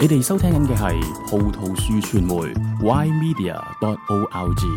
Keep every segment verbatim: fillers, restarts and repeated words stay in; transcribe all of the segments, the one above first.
你哋收聽緊嘅係葡萄樹傳媒 Y Media dot O R G。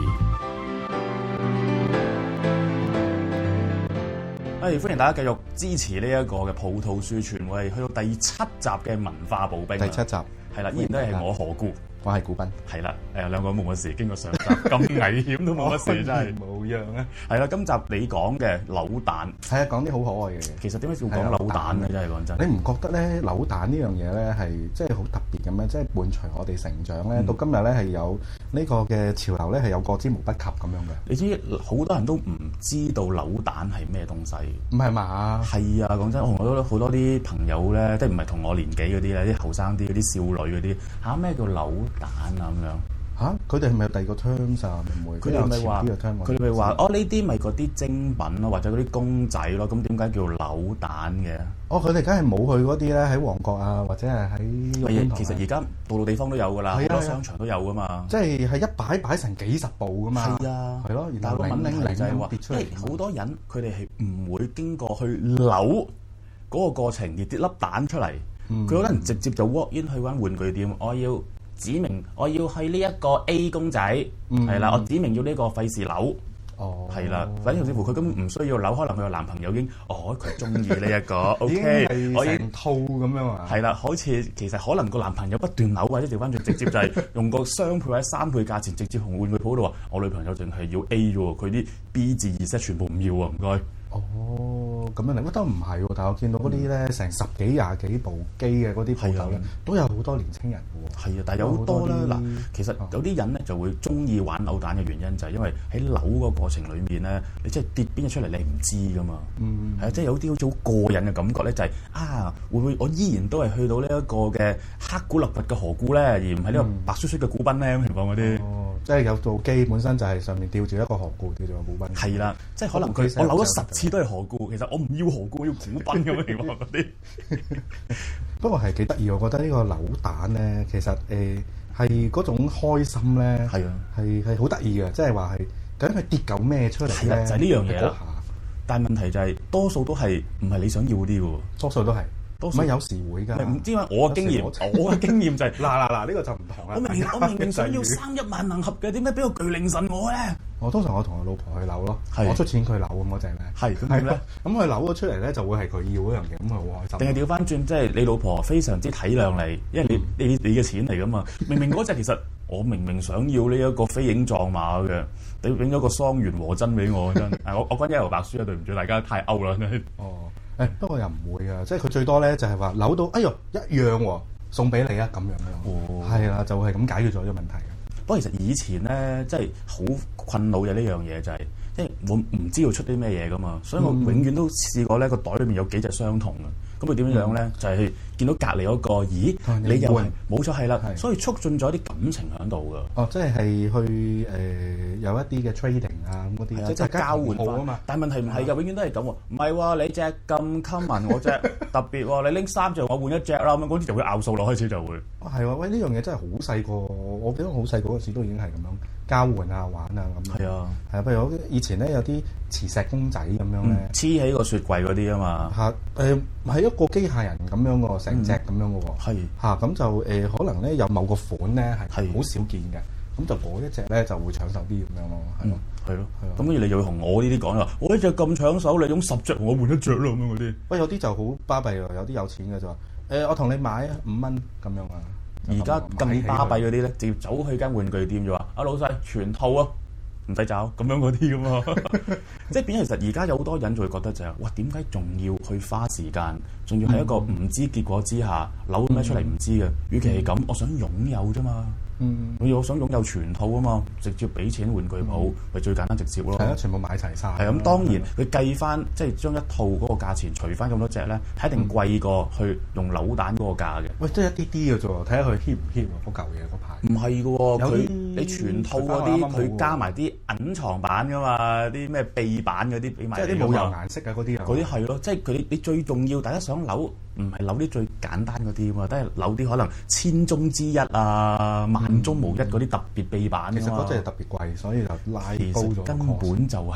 誒，歡迎大家繼續支持呢一個嘅葡萄樹傳媒，去到第七集嘅文化步兵。 第七集係啦，依然都係我何故。 我係古斌， 係啦，誒兩個冇乜事，經過上集咁危險都冇乜事，真係冇樣啊！ 係啦，今集你講嘅扭蛋， 係啊，講啲好可愛嘅嘢。 其實點解要講扭蛋咧？真係講真， 你唔覺得咧扭蛋呢樣嘢咧係即係好特別咁樣？即係伴隨我哋成長咧， 嗯、 到今日咧係有呢個嘅潮流咧係有過之無不及咁樣嘅。 你知好多人都唔知道扭蛋係咩東西？ 唔係嘛？ 係啊，講真，我同好多啲朋友咧，即係唔係同我年紀嗰啲咧，啲後生啲嗰啲少女嗰啲嚇咩叫扭蛋啊咁樣？ 嚇！佢哋係咪有第二個 terms 啊？妹妹， 佢哋咪話，佢哋咪話，哦呢啲咪嗰啲精品咯，或者嗰啲公仔咯，咁點解叫扭蛋嘅？ 哦，佢哋梗係冇去嗰啲咧，喺旺角啊，或者係喺其實而家度度地方都有噶啦，好多商場都有噶嘛。 即係係一擺擺成幾十部噶嘛。係啊，係咯。 但係個問題就係話，因為好多人佢哋係唔會經過去扭嗰個過程而跌粒蛋出嚟，佢可能直接就 walk in 去揾玩具店，我要。指明我要去呢一個 A 公仔，係啦、嗯，我指明要呢個費事扭，係啦、哦，反正甚至乎佢根本唔需要扭，可能佢個男朋友已經，哦，佢中意呢一個，OK，我已經套咁樣啊， 係啦，好似其實可能個男朋友不斷扭，或者調翻轉直接就係用個雙倍或者三倍價錢直接同玩具鋪度話，我女朋友淨係要 A 啫喎，佢啲 B 至 Z 全部唔要啊，唔該。 哦，咁樣嚟，我覺得唔係喎，但係我見到嗰啲咧成十幾廿幾部機嘅嗰啲鋪頭咧，都有好多年青人嘅喎。係啊，但係有好多啦。嗱，其實有啲人咧就會中意玩扭蛋嘅原因就係因為喺扭個過程裡面咧，你即係跌邊隻出嚟你唔知噶嘛。嗯。係啊，即係有啲好似好過癮嘅感覺咧，就係、是、啊，會唔會我依然都係去到呢一個嘅黑古勒拔嘅何故咧，而唔係呢個白雪雪嘅古賓咧咁情況嗰啲。哦， 即係有部機本身就係上面吊住一個何故，吊住個古賓。 係啦，即係可能佢我扭咗十次都係何故，其實我唔要何故，我要古賓咁嘅情況嗰啲。 不過係幾得意，我覺得呢個扭蛋咧，其實誒係嗰種開心咧，係啊，係係好得意嘅，即係話係究竟佢跌嚿咩出嚟咧？ 就係呢樣嘢啦。但係問題就係、是、多數都係唔係你想要嗰啲嘅喎， 多數都係。唔係有時會㗎， 唔知點解我嘅經驗，我嘅經驗就係嗱嗱嗱，呢個就唔同啦。我明明我明明想要三一萬能盒嘅，點解俾個巨靈神我咧？ 我通常我同我老婆去扭咯，我出錢佢扭咁嗰隻咧。 係咁點咧？ 咁佢扭咗出嚟咧，就會係佢要嗰樣嘢，咁佢好開心。 定係調翻轉，即係你老婆非常之體諒你，因為你你你嘅錢嚟㗎嘛。明明嗰隻其實我明明想要呢一個飛影撞馬嘅，你整咗個桑園和真俾我真。我我講一頭白書啊，對唔住大家太歐啦。 哦。誒不過又唔會啊，即係佢最多咧就係話扭到，哎呦一樣喎，送俾你啊咁樣咯，係啦、哦，就係、是、咁解決咗呢個問題嘅。 不過其實以前咧，即係好困擾嘅呢樣嘢就係、是，即係我唔知道出啲咩嘢噶嘛，所以我永遠都試過咧個袋裏面有幾隻相同嘅，咁佢點樣咧？嗯、就係見到隔離嗰個，咦？你，你又係冇錯係啦，所以促進咗啲感情喺度噶。哦， 即係係去誒、呃、有一啲嘅 trading 啊咁嗰啲， 即係交換好啊嘛。但係問題唔係㗎，永遠都係咁喎。唔係喎，你隻咁 common，我隻特別喎。你拎三隻，我換一隻啦。咁嗰啲就會拗數咯，開始就會。 哦，係喎，喂，呢樣嘢真係好細個，我記得好細個嗰時都已經係咁樣交換啊玩啊咁。係啊，係啊，譬如我以前咧有啲磁石公仔咁樣咧， 黐喺個雪櫃嗰啲啊嘛。 嚇誒，係一個機械人咁樣喎，成隻咁樣嘅喎。係嚇咁就誒，可能咧有某個款咧係好少見嘅。咁就嗰一隻咧就會搶手啲咁樣咯，係咯，係咯，係咯。咁跟住你又要同我呢啲講啦，我呢隻咁搶手，你用十隻同我換一隻咯咁樣嗰啲。喂，有啲就好巴閉喎，有啲有錢嘅就話誒，我同你買啊五蚊咁樣啊。 而家咁巴閉嗰啲咧，直接走去間玩具店就話：啊老細全套啊，唔使找咁樣嗰啲㗎嘛。即係變咗，其實而家有好多人就會覺得就係、是：哇，點解仲要去花時間，仲要喺一個唔知結果之下扭咩出嚟唔知嘅？與其係咁，我想擁有啫嘛。嗯，我想擁有全套啊嘛，直接俾錢玩具鋪，咪、嗯、最簡單直接咯。係啊， 全部買齊晒。 係咁，當然佢計翻，即係將一套嗰個價錢除翻咁多隻咧，係一定貴過去用扭蛋嗰個價嘅。 喂，即係一啲啲嘅啫喎，睇下佢 hit 唔 hit 喎，嗰嚿嘢嗰排。 唔係嘅喎，佢你全套嗰啲，佢加埋啲隱藏版噶嘛，啲咩秘版嗰啲俾埋。 即係啲冇油顏色嘅嗰啲啊。 嗰啲係咯，即係佢你最重要，大家想扭唔係扭啲最簡單嗰啲嘛，都係扭啲可能千中之一啊、萬中無一嗰啲特別秘版。 其實嗰隻係特別貴，所以就拉高咗。 根本就係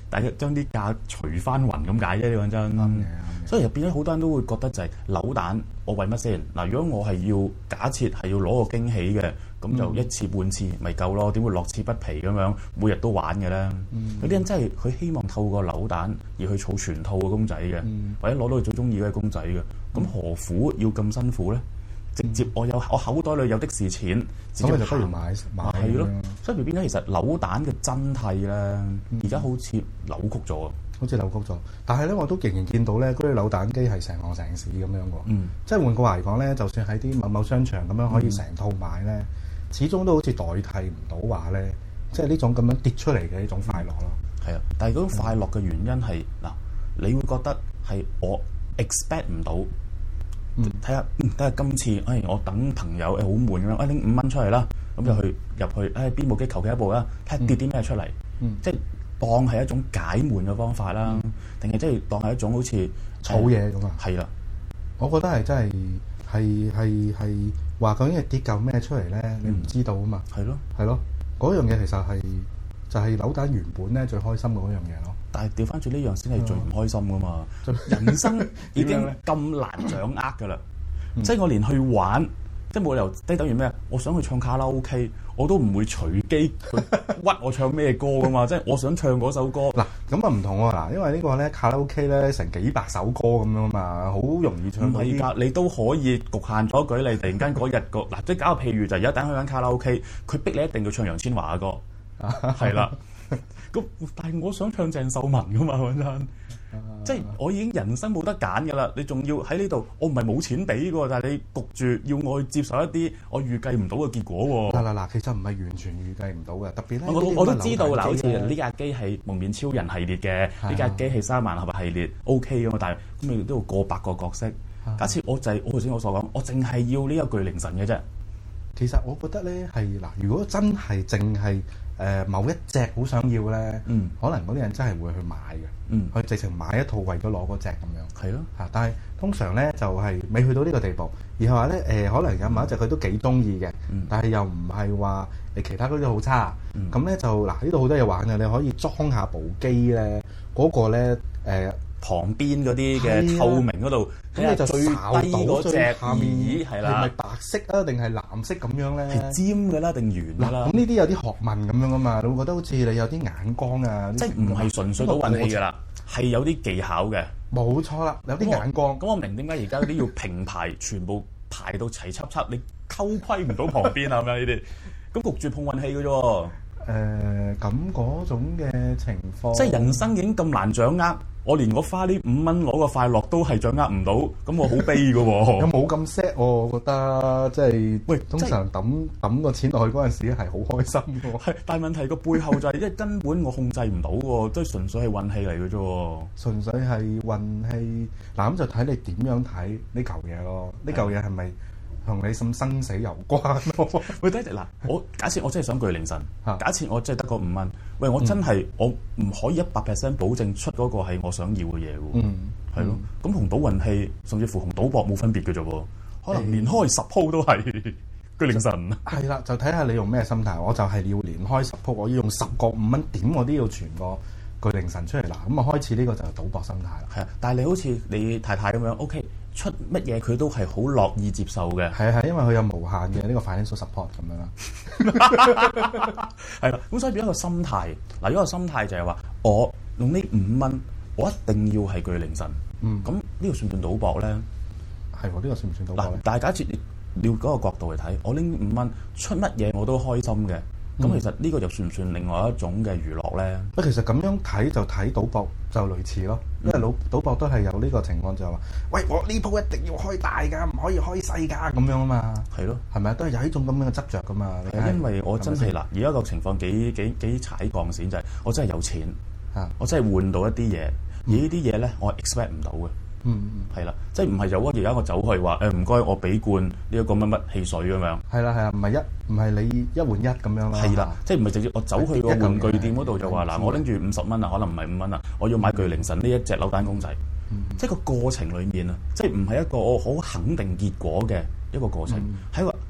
大家將啲價除翻雲咁解啫，講真。 啱嘅， 所以入變咗好多人都會覺得就係扭蛋，我為乜先？嗱，如果我係要假設係要攞個驚喜嘅，咁就一次半次咪夠咯，點會樂此不疲咁樣每日都玩嘅咧？有啲、嗯、人真係佢希望透過扭蛋而去儲全套嘅公仔嘅，嗯、或者攞到佢最中意嘅公仔嘅，咁何苦要咁辛苦咧？直接我有我口袋裏有的是錢，直接就不如買買係咯。所以變咗其實扭蛋嘅真諦咧，而家、嗯、好似扭曲咗， 好似扭曲咗。但係咧，我都仍然見到咧，嗰啲扭蛋機係成行成市咁樣喎。嗯，即係換句話嚟講咧，就算喺啲某某商場咁樣可以成套買咧，嗯、始終都好似代替唔到話咧，即係呢種咁樣跌出嚟嘅呢種快樂咯。係啊， 但係嗰種快樂嘅原因係嗱，你會覺得係我 expect 唔到。睇下，睇下今次，哎，我等朋友誒好悶咁樣，哎拎五蚊出嚟啦，咁就去入去，哎邊部機求其一部啦，睇下跌啲咩出嚟，嗯、即係當係一種解悶嘅方法啦，定係即係當係一種好似儲嘢咁啊？ 係啦， 我覺得係真係係係係話究竟係跌嚿咩出嚟咧？嗯、你唔知道啊嘛？ 係咯， 係咯，嗰樣嘢其實係就係、是、扭蛋原本咧最開心嘅嗰樣嘢咯。 但係調翻轉呢樣先係最唔開心噶嘛！人生已經咁難掌握噶啦，嗯、即係我連去玩，即係冇理由，即係等於咩？我想去唱卡拉 OK，我都唔會隨機去屈我唱咩歌噶嘛！即係我想唱嗰首歌。嗱， 咁啊唔同喎，嗱，因為呢個咧卡拉 OK 咧成幾百首歌咁樣嘛，好容易唱到。 唔係㗎，你都可以局限咗舉例，突然間嗰日個嗱，即係搞個譬如就而家等去緊卡拉 OK，佢逼你一定要唱楊千嬅嘅歌，係啦。咁，但係我想唱鄭秀文噶嘛，講真，啊、即係我已經人生冇得揀噶啦。你仲要喺呢度，我唔係冇錢俾嘅，但係你焗住要我去接受一啲我預計唔到嘅結果喎。嗱嗱嗱， 其實唔係完全預計唔到嘅，特別咧。 我我都知道嗱，好似呢架機係蒙面超人系列嘅，呢架機係三萬合系列 OK 嘅嘛，但係咁你都要過百個角色。啊、假設我就係、是、我頭先我所講，我淨係要呢一巨靈神嘅啫。 其實我覺得咧係嗱，如果真係淨係誒某一隻好想要咧，嗯，可能嗰啲人真係會去買嘅，嗯，去直情買一套為咗攞嗰隻咁樣，係咯嚇。但係通常咧就係、是、未去到呢個地步，而係話咧誒，可能有某一隻佢都幾中意嘅，嗯、但係又唔係話誒其他嗰啲好差，咁咧、嗯、就嗱呢度好多嘢玩嘅，你可以裝下部機咧，嗰、那個咧誒。呃旁邊嗰啲嘅透明嗰度，咁你就最低嗰隻耳係啦，係咪白色啊，定係藍色咁樣咧？係尖嘅啦，定圓嘅啦？咁呢啲有啲學問咁樣啊嘛，你會覺得好似你有啲眼光啊，即係唔係純粹賭運氣㗎啦，係有啲技巧嘅。冇錯啦，有啲眼光。咁我明點解而家嗰啲要平排，全部排到齊輯輯，你偷窺唔到旁邊啊？咁樣呢啲，咁焗住碰運氣嘅啫。誒，咁嗰種嘅情況，即係人生已經咁難掌握。我連我花呢五蚊攞個快樂都係掌握唔到，咁我好悲㗎喎。有冇咁 set？我覺得即係喂，通常抌抌個錢落去嗰陣時係好開心㗎。係，但係問題個背後就係，因為根本我控制唔到喎，即係純粹係運氣嚟嘅啫。純粹係運氣，嗱咁就睇你點樣睇呢嚿嘢咯。呢嚿嘢係咪同你咁生死有關咯？喂，第一嗱，我假設我真係想巨靈神，假設我真係得個五蚊，喂，我真係、嗯、我唔可以一百 percent 保證出嗰個係我想要嘅嘢喎，嗯，係咯，咁同賭運氣，甚至乎同賭博冇分別嘅啫喎，可能連開十鋪都係巨靈神。係啦，就睇下你用咩心態，我就係要連開十鋪，我要用十個五蚊點，我都要傳個巨靈神出嚟啦。咁啊，開始呢個就係賭博心態啦。係啊，但係你好似你太太咁樣 ，OK。出乜嘢佢都係好樂意接受嘅，係啊係，因為佢有無限嘅呢個 financial support 咁樣啦，係啦，咁所以變一個心態，嗱，呢個心態就係話，我用呢五蚊，我一定要係巨靈神，嗯，咁呢個算唔算賭博咧？係喎，呢個算唔算賭博咧？嗱，但係假設你要嗰個角度嚟睇，我拎五蚊出乜嘢我都開心嘅。咁、嗯、其實呢個又算唔算另外一種嘅娛樂咧？啊，其實咁樣睇就睇賭博就類似咯，因為賭賭博都係有呢個情況，就係話，喂，我呢鋪一定要開大㗎，唔可以開細㗎，咁樣啊嘛。係咯，係咪啊？都係有呢種咁樣嘅執着㗎嘛。係因為我真係嗱，而家個情況幾幾幾踩鋼線，就係、是、我真係有錢，啊、我真係換到一啲嘢，而呢啲嘢咧，我 expect 唔到嘅。嗯嗯，係啦，即係唔係就屈而家我走去話誒唔該，我俾罐呢一個乜乜汽水咁樣。係啦係啊，唔係一唔係你一換一咁樣啦。係啦，即係唔係直接我走去個玩具店嗰度就話嗱，我拎住五十蚊啊，可能唔係五蚊啊，我要買巨靈神呢一隻扭蛋公仔。嗯、即係個過程裡面啊，即係唔係一個我好肯定結果嘅一個過程，係、嗯、一個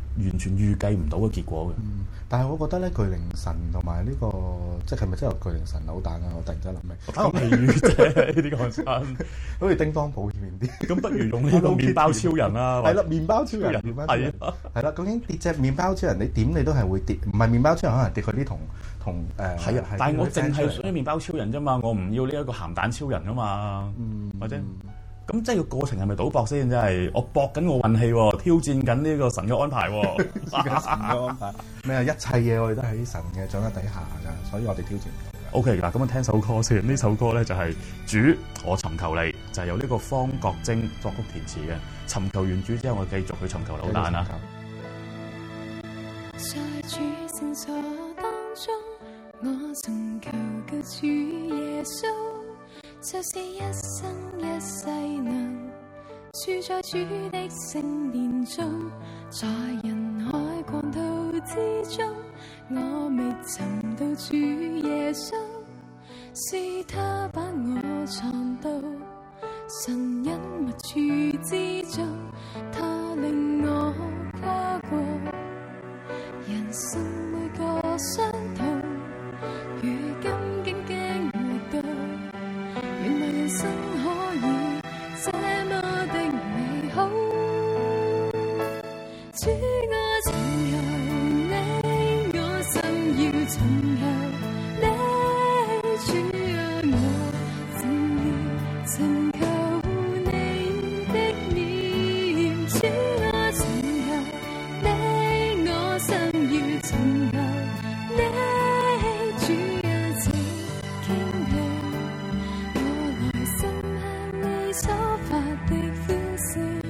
完全預計唔到嘅結果嘅。 嗯，但係我覺得咧，巨靈神同埋呢個即係係咪真係有巨靈神扭蛋啊？我突然之間諗起， 咁譬如啫，呢啲講真， 好似叮當保險啲。 咁不如用呢個麵包超人啦。 係啦，麵包超人，麵包超人係啦。究竟跌隻麵包超人，你點你都係會跌，唔係麵包超人可能跌佢啲同同誒。係啊， 但係我淨係想要麵包超人啫嘛，我唔要呢一個鹹蛋超人啊嘛， 嗯， 或者。咁即係個過程係咪賭博先？真係我搏緊我運氣喎，挑戰緊呢個神嘅安排喎。 神嘅安排咩啊？一切嘢我哋都喺神嘅掌握底下㗎，所以我哋挑戰唔到嘅。 O K 嗱，咁啊聽首歌先。呢首歌咧就係主我尋求你，就係、是、由呢個方國晶作曲填詞嘅。尋求完主之後，我繼續去尋求扭蛋啊！ 在主聖所當中，我尋求救主耶穌。就是一生一世能住在主的聖殿中，在人海廣途之中，我未尋到主耶穌，是他把我藏到神隱密處之中，他令我跨過人生每個傷痛，如今竟經歷到原來人生可以這麼的美好，主我尋求你，我心要尋求你，主啊我正要尋求你的臉，主我尋求你，我心要尋求你，主啊請傾聽所發的呼聲，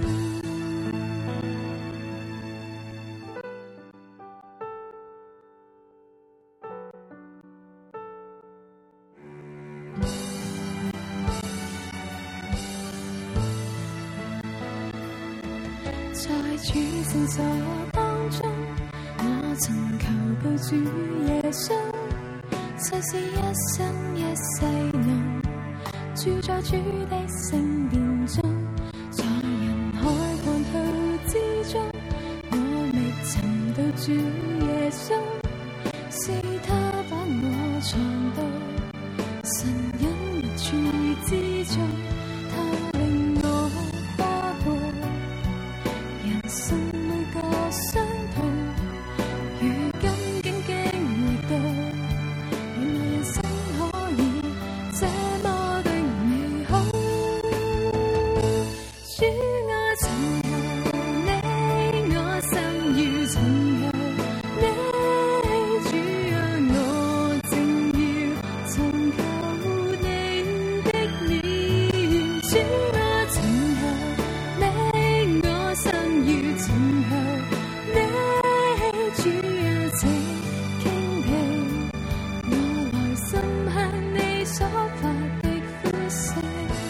在主聖所當中，我尋求救主耶穌，就是一生一世能住在主的聖殿中，在人海廣途之中，我未尋到主耶穌，是他把我藏到神隱密處之中，他令我跨過人生每個傷痛，如今竟經歷到原來人生可以這麼的美好，主我尋求你，我心要尋求你，主啊我正要尋求你的臉，主我尋求你，我心要尋求你，主啊請傾聽我來心向你所發的呼聲。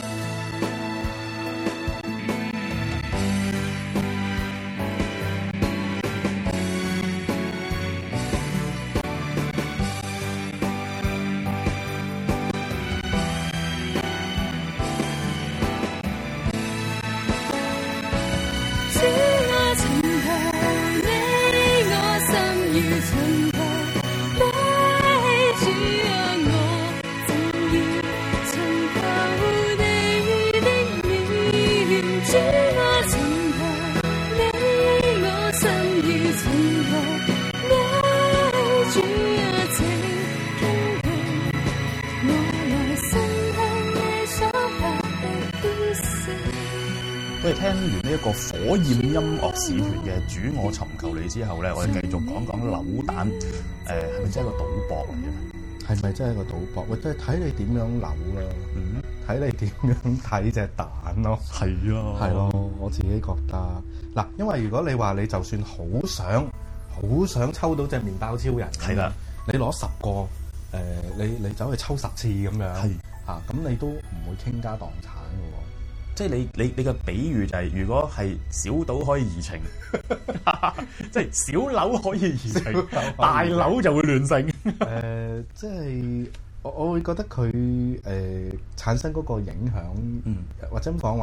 主我尋求你，我心要尋求你，主啊我正要尋求你的臉，主我尋求你，我心要尋求你，主啊請傾聽我來心向你所發的呼聲。 我哋聽完呢一個火焰音樂使團嘅主我尋求你之後咧，我哋繼續講講扭蛋，誒係咪真係一個賭博嚟嘅？ 係咪真係一個賭博？喂，都係睇你點樣扭啦， 嗯， 睇你點樣睇隻蛋咯。 係啊， 係咯，我自己覺得嗱，因為如果你話你就算好想好想抽到隻麵包超人， 係啦， 你攞十個誒、呃，你你走去抽十次咁樣， 係啊，咁你都唔會傾家蕩產嘅喎。 即係你你你嘅比喻就係、是，如果係小島可以移情，即係小樓可以移情，大樓就會亂性。 誒、呃，即係我我會覺得佢誒、呃、產生嗰個影響， 嗯， 或者咁講話，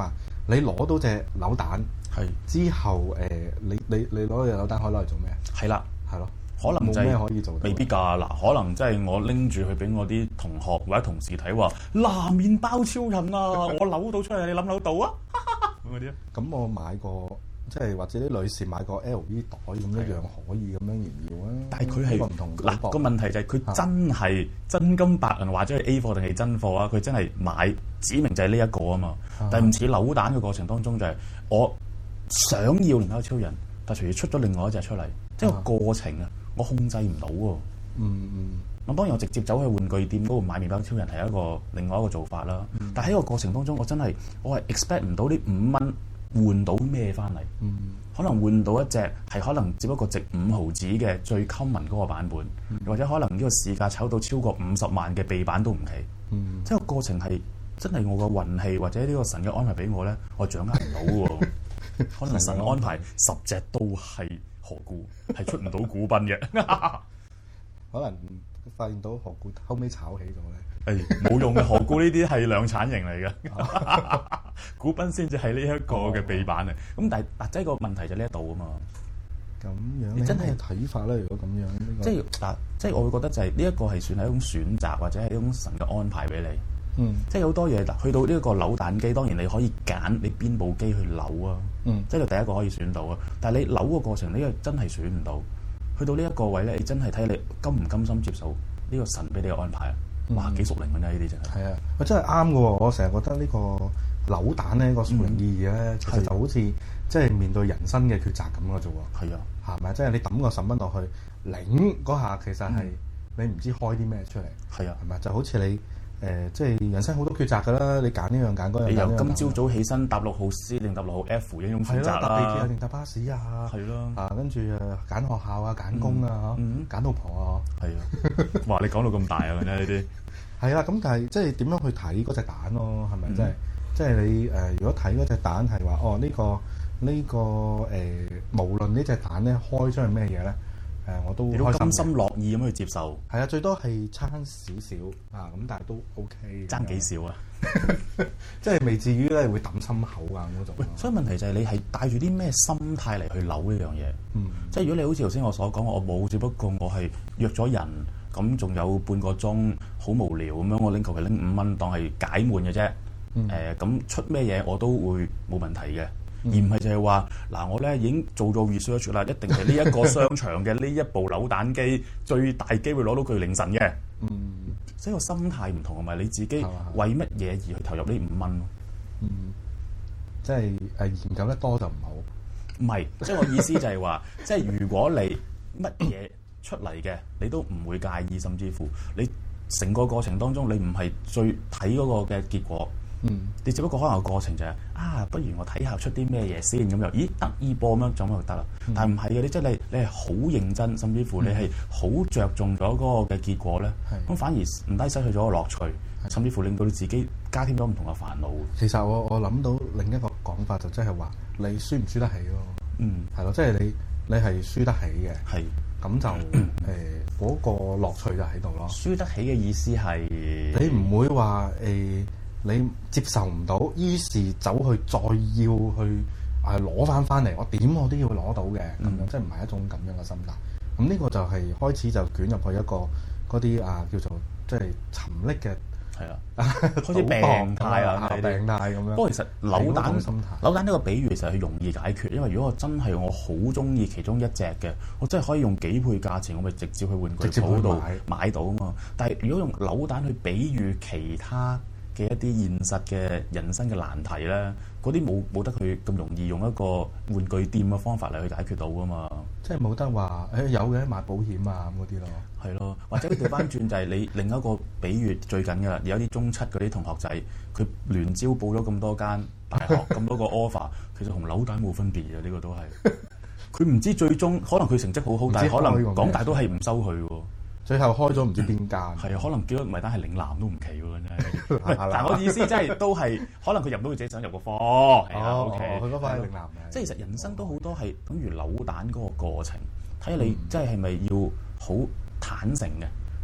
你攞到隻扭蛋， 係之後誒，你你你攞到隻扭蛋可以攞嚟做咩？ 係啦， 係咯， 可能就冇咩可以做到， 未必㗎。嗱，可能即係我拎住去俾我啲同學或者同事睇話，嗱，麵包超人啊，我扭到出嚟，你諗唔諗到啊？咁嗰啲啊。 咁我買個即係或者啲女士買個 L V 袋咁一樣可以咁樣炫耀啊。 但係佢係唔同嗱個問題就係佢真係真金白銀話咗係 A 貨定係真貨啊？佢真係買指明就係呢一個啊嘛。但係唔似扭蛋嘅過程當中就係我想要麵包超人，但係隨住出咗另外一隻出嚟，即係個過程啊，我控制唔到喎。 嗯嗯。 咁當然我直接走去玩具店嗰度買麵包超人係一個另外一個做法啦。嗯、但係喺個過程當中，我真係我係 expect 唔到呢五蚊換到咩翻嚟。嗯、可能換到一隻係可能只不過值五毫子嘅最 common 嗰個版本，嗯、或者可能呢個市價炒到超過五十萬嘅秘版都唔奇。嗯、即係個過程係真係我個運氣或者呢個神嘅安排俾我咧，我掌握唔到喎。可能神安排十隻都係河固，係出唔到股賓嘅。 可能發現到河固後尾炒起咗咧。 誒冇、哎、用嘅，河固呢啲係量產型嚟嘅，股賓先至係呢一個嘅秘版啊。咁、哦、但係嗱，即係個問題就呢一度啊嘛。 咁樣你真係睇法咧？如果咁樣，這個、 即係嗱，即係我會覺得就係呢一個係算係一種選擇，或者係一種神嘅安排俾你。嗯，即係好多嘢嗱，去到呢一個扭蛋機，當然你可以揀你邊部機去扭啊。嗯，即係第一個可以選到啊。但係你扭個過程，呢個真係選唔到。去到呢一個位咧，你真係睇你甘唔甘心接受呢個神俾你嘅安排啊！哇，幾屬靈㗎呢啲真係。係啊， 我真係啱嘅喎！我成日覺得呢個扭蛋咧個屬靈意義咧，嗯、其實就好似即係面對人生嘅抉擇咁嘅啫喎。係啊，係咪？即係你抌個十蚊落去，擰嗰下其實係、嗯、你唔知開啲咩出嚟。係啊，係咪？就好似你。誒、呃，即係人生好多抉擇㗎啦！你揀呢樣揀嗰樣， 你由今朝早起身搭六號 C 定搭六號 F 呢種選擇啦， 搭地鐵啊定搭巴士啊，係咯，啊跟住誒揀學校啊揀工啊嚇，揀老婆啊，係啊， 哇！你講到咁大啊，呢啲係啦，咁但係即係點樣去睇嗰隻蛋咯？係咪、嗯、即係即係你誒、呃？如果睇嗰隻蛋係話哦呢、呢個呢、呢個誒、呃，無論呢隻蛋咧開出係咩嘢咧？誒，我都你都甘心樂意咁去接受。 係啊，最多係差少少啊，咁但係都 OK。 爭幾少啊？ 即係未至於咧會抌心口啊嗰種。 喂，所以問題就係你係帶住啲咩心態嚟去扭呢樣嘢？嗯，即係如果你好似頭先我所講，我冇，只不過我係約咗人，咁仲有半個鐘，好無聊咁樣，我拎求其拎五蚊當係解悶嘅啫。誒、嗯，咁、呃、出咩嘢我都會冇問題嘅。而唔係就係話嗱，我咧已經做咗 research 啦，一定係呢一個商場嘅呢一部扭蛋機最大機會攞到佢凌晨嘅。嗯，所以個心態唔同，同埋你自己為乜嘢而去投入呢五蚊咯。 嗯，即係誒研究得多就唔好。 唔係，即係我意思就係話，即係如果你乜嘢出嚟嘅，你都唔會介意，甚至乎你成個過程當中，你唔係最睇嗰個嘅結果。嗯，你只不過可能個過程就係、是、啊，不如我睇下出啲咩嘢先咁又，咦得意播咁樣咁就得啦。嗯、但係唔係嘅，你即係你你係好認真，甚至乎你係好着重咗嗰個嘅結果咧。咁、嗯、反而唔單失去咗個樂趣，的甚至乎令到你自己加添咗唔同嘅煩惱。 其實我我諗到另一個講法就即係話，你輸唔輸得起咯？嗯，係咯，即係你你係輸得起嘅。係咁的就誒嗰、嗯呃嗰個樂趣就喺度咯。 輸得起嘅意思係你唔會話誒。呃你接受唔到，於是走去再要去啊攞翻翻嚟，我點我都要攞到嘅咁樣，即係唔係一種咁樣嘅心態。咁呢個就係開始就捲入去一個嗰啲啊叫做即係沉溺嘅係啦， 開始病態啊， 病態咁樣。 不過其實扭蛋扭蛋呢個比喻其實係容易解決，因為如果我真係我好中意其中一隻嘅，我真係可以用幾倍價錢，我咪直接去玩具鋪度買到啊嘛。但係如果用扭蛋去比喻其他嘅一啲現實嘅人生嘅難題咧，嗰啲冇冇得佢咁容易用一個玩具店嘅方法嚟去解決到噶嘛？即係冇得話誒有嘅買保險啊咁嗰啲咯，係咯，或者調翻轉就係你另一個比喻最緊嘅啦，有啲中七嗰啲同學仔，佢聯招報咗咁多間大學咁多個 offer， 其實同扭蛋冇分別嘅，呢、呢個都係佢唔知最終可能佢成績好好，但係可能港大都係唔收佢喎。最後開咗唔知邊間，係啊，可能叫咗埋單係嶺南都唔奇喎，真係。但係我意思即係都係，可能佢入到佢自己想入個科，係啊 ，OK。佢嗰塊係嶺南嘅。即係其實人生都好多係等於扭蛋嗰個過程，睇下你即係係咪要好坦誠嘅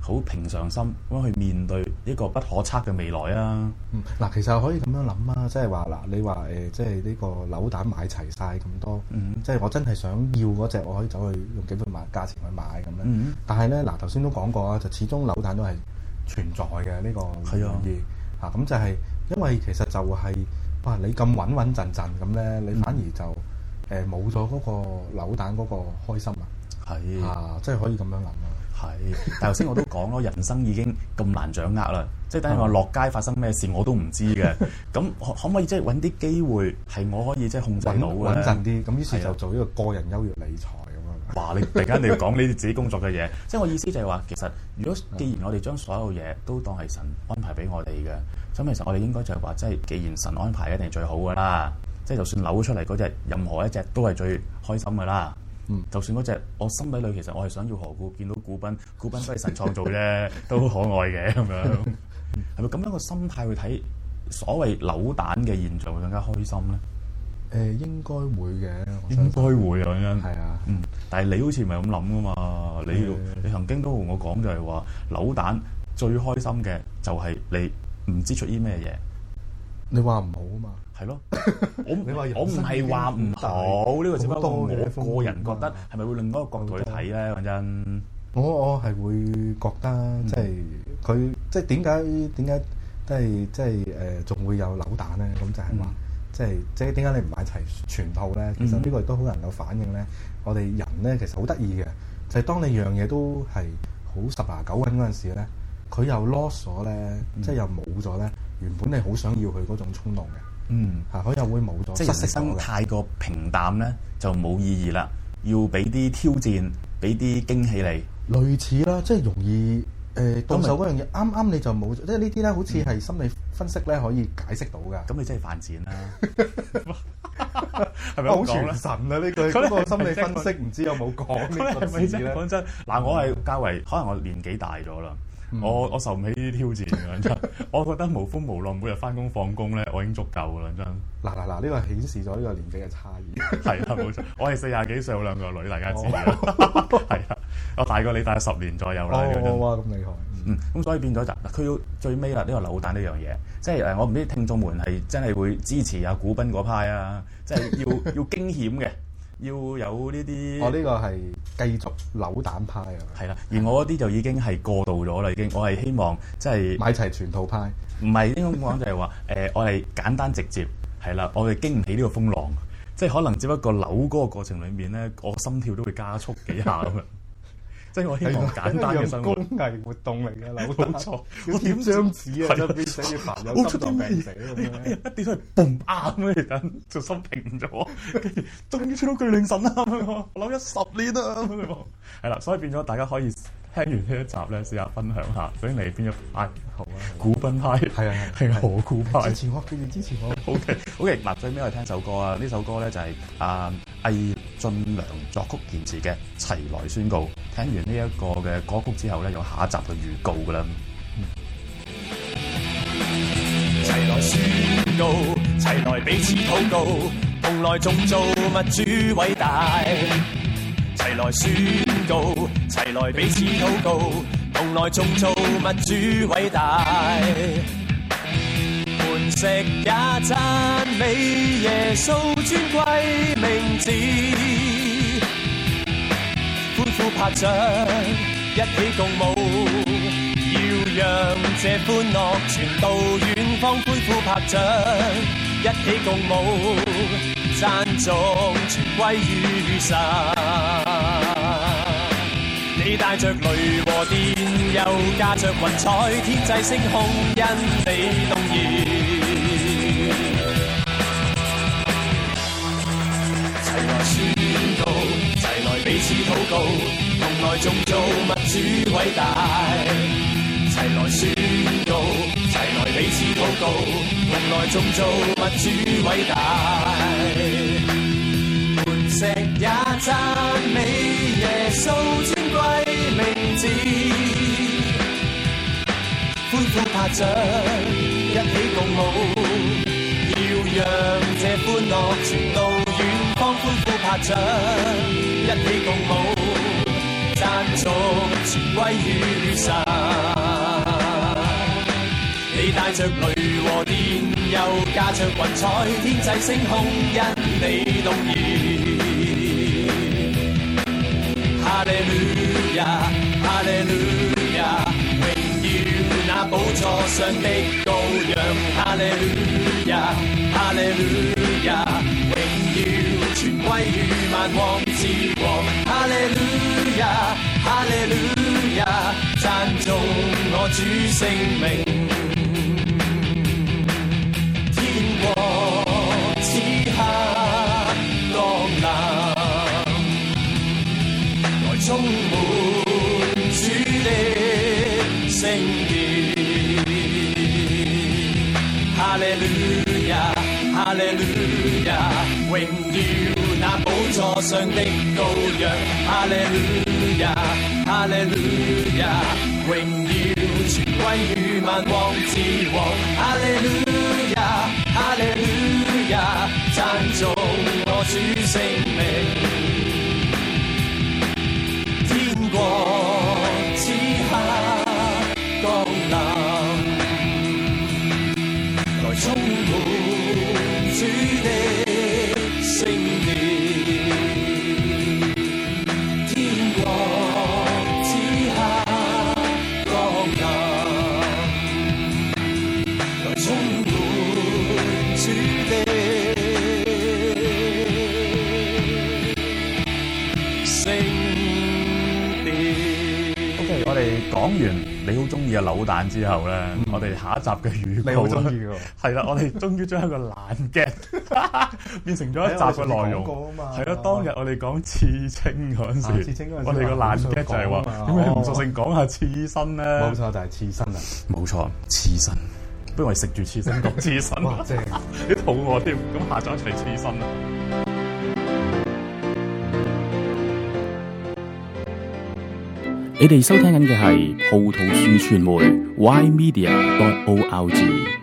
好平常心咁去面對一個不可測嘅未來啊！ 嗯，嗱，其實可以咁樣諗啊，即係話嗱，你話誒，即係呢個扭蛋買齊晒咁多，嗯、即係我真係想要嗰隻，我可以走去用幾倍買價錢去買咁樣。嗯、但係咧，嗱頭先都講過啊，就始終扭蛋都係存在嘅呢、呢個意義嚇，咁、啊、就係因為其實就係、是、哇，你咁穩穩陣陣咁咧，你反而就誒冇咗嗰個扭蛋嗰個開心啊！係是啊，即係可以咁樣諗啊！ 係，但頭先我都講咯，人生已經咁難掌握啦，即係等於我落街發生咩事我都唔知嘅，咁可唔可以即係揾啲機會係我可以即係控制到嘅穩陣啲？咁於是就做呢個個人優越理財咁樣。 哇！你突然間你要講呢啲自己工作嘅嘢，即係我意思就係話，其實如果既然我哋將所有嘢都當係神安排俾我哋嘅，咁其實我哋應該就係話，即係既然神安排一定係最好㗎啦，即係就算扭出嚟嗰隻任何一隻都係最開心㗎啦。嗯，就算嗰隻我心底裏其實我係想要何故，見到古賓，古賓都係神創造啫，都可愛嘅咁樣，係咪咁樣個心態去睇所謂扭蛋嘅現象會更加開心咧？誒、 呃，應該會嘅， 應該會啊，真係啊， 嗯，但係你好似唔係咁諗噶嘛？你、呃、你曾經都同我講就係話扭蛋最開心嘅就係你唔知出啲咩嘢， 你話唔好啊嘛？ 係咯，我我唔係話唔好，呢個只不過我個人覺得係咪會另一個角度去睇咧？講真， 我我係會覺得即係佢即係點解點解都係即係誒仲會有扭蛋咧？咁就係話即係即係點解你唔買齊全套咧？其實呢個亦都好能夠反映咧，我哋人咧其實好得意嘅，就係當你樣嘢都係好十拿九穩嗰陣時咧，佢又 lost 咗咧，即係又冇咗咧，原本你好想要佢嗰種衝動嘅。嗯，嚇佢又會冇咗， 即係人生太過平淡咧，就冇意義啦。要俾啲挑戰，俾啲驚喜你。 類似啦，即係容易誒到手嗰樣嘢，啱啱你就冇，即係呢啲咧，好似係心理分析咧可以解釋到㗎。 咁你真係犯賤啦，係咪好傳神啊？呢句嗰個心理分析唔知有冇講呢個字咧？ 講真，嗱，我係較為可能我年紀大咗啦。我我受唔起呢啲挑戰嘅真，我覺得無風無浪每日翻工放工咧，我已經足夠啦真。 嗱嗱嗱，呢個顯示咗呢個年紀嘅差異。 係啦，冇錯，我係四廿幾歲，有兩個女，大家知啦。係啊，我大過你大十年左右啦。 哦，哇，咁厲害。 嗯，咁所以變咗就佢要最尾啦，呢個扭蛋呢樣嘢，即係誒，我唔知聽眾們係真係會支持阿古賓嗰派啊，即係要要驚險嘅。要有呢啲， 我呢、哦這個係繼續扭蛋派啊， 係啦，而我嗰啲就已經係過渡咗啦，已經，我係希望即係、就是、 買齊全套派， 唔係應該咁講就係話誒，我係簡單直接，係啦，我哋經唔起呢個風浪，即係可能只不過扭嗰個過程裡面咧，我心跳都會加速幾下咁樣。即係我希望簡單嘅生活， 工藝活動嚟嘅扭蛋， 冇錯。 我點張紙啊？側邊寫住煩有心臟病死咁樣， 一跌出嚟嘣啱咁樣，就心平咗，跟住終於出到巨靈神啦！我扭咗十年啦，係啦，所以變咗大家可以聽完呢一集咧，試下分享下，究竟你係邊一派？好啊，古賓派係啊，係何古派？ 支持我，記住支持我。 O K O K，嗱，最尾我哋聽首歌啊！呢首歌咧就係阿魏俊良作曲填詞嘅《齊來宣告》。聽完呢一個嘅歌曲之後咧，有下一集嘅預告噶啦。 齊來宣告，齊來彼此禱告，同來頌造物主偉大。齊來宣告，齊來彼此禱告，同來頌造物主偉大。磐石也讚美耶穌尊貴名字，歡呼拍掌，一起共舞，要讓這歡樂傳到遠方。歡呼拍掌，一起共舞，讚頌全歸於神。你帶着雷和電，又駕着雲彩，天際星空因你動搖。齊來宣告，齊來彼此禱告，同來頌造物主偉大。齊來宣告，齊來彼此禱告，同來頌造物主偉大。磐石也讚美耶穌尊貴名字，歡呼拍掌，一起共舞，要讓這歡樂傳到遠方。歡呼拍掌，一起共舞，讚族全歸於神。你帶着雷和電，又駕着雲彩，天際星空因你動搖。哈利路亞，哈利路亞，榮耀那寶座上的羔羊。哈利路亞，哈利路亞，榮耀全歸於萬王之王。哈利路亞，哈利路亞，讚頌我主聖名。天國此刻降臨，來充滿主的聖殿。哈利路亞，哈利路亞，榮耀那寶座上的羔羊。哈利路亞，哈利路亞，榮耀全歸於萬王之王。哈利路亞，哈利路亞，讚頌我主聖名。天國此刻降臨，來充滿主的聖殿。天國此刻降臨，來充滿主的聖殿。 OK，我哋講完你好中意嘅扭蛋之後咧，嗯、我哋下一集嘅預告你好中意喎， 係啦，我哋終於將一個爛 gag 變成咗一集嘅內容。係咯，當日我哋講刺青嗰陣時，啊、刺青嗰陣時我哋個爛 gag 就係話點解唔索性講下刺身咧？ 冇錯，就係刺身啊！ 冇錯，刺身。不如我哋食住刺身講刺身， 哇！正， 啲肚餓添，咁下晝一齊刺身啦。 你哋收聽緊嘅係葡萄樹傳媒 Y Media dot O R G。